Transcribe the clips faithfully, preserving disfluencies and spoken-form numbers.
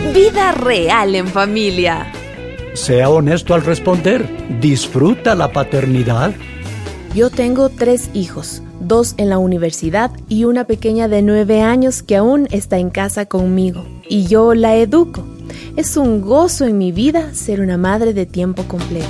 Vida real en familia. Sea honesto al responder. ¿Disfruta la paternidad? Yo tengo tres hijos, dos en la universidad y una pequeña de nueve años que aún está en casa conmigo. Y yo la educo. Es un gozo en mi vida ser una madre de tiempo completo.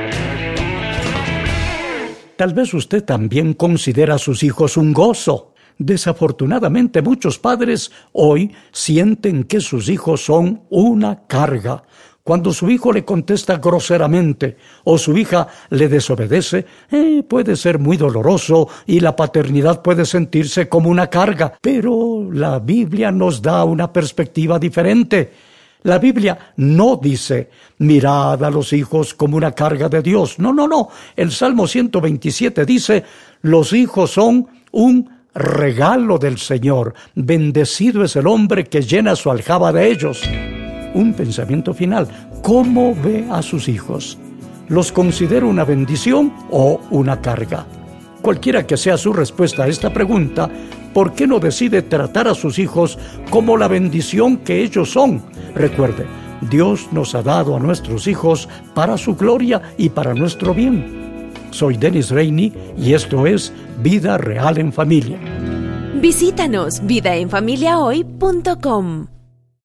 Tal vez usted también considera a sus hijos un gozo. Desafortunadamente, muchos padres hoy sienten que sus hijos son una carga. Cuando su hijo le contesta groseramente o su hija le desobedece, eh, puede ser muy doloroso y la paternidad puede sentirse como una carga. Pero la Biblia nos da una perspectiva diferente. La Biblia no dice, mirad a los hijos como una carga de Dios. No, no, no. El Salmo ciento veintisiete dice, los hijos son un regalo del Señor. Bendecido es el hombre que llena su aljaba de ellos. Un pensamiento final. ¿Cómo ve a sus hijos? ¿Los considera una bendición o una carga? Cualquiera que sea su respuesta a esta pregunta, ¿por qué no decide tratar a sus hijos como la bendición que ellos son? Recuerde, Dios nos ha dado a nuestros hijos para su gloria y para nuestro bien. Soy Dennis Rainey y esto es Vida Real en Familia. Visítanos vida en familia hoy punto com.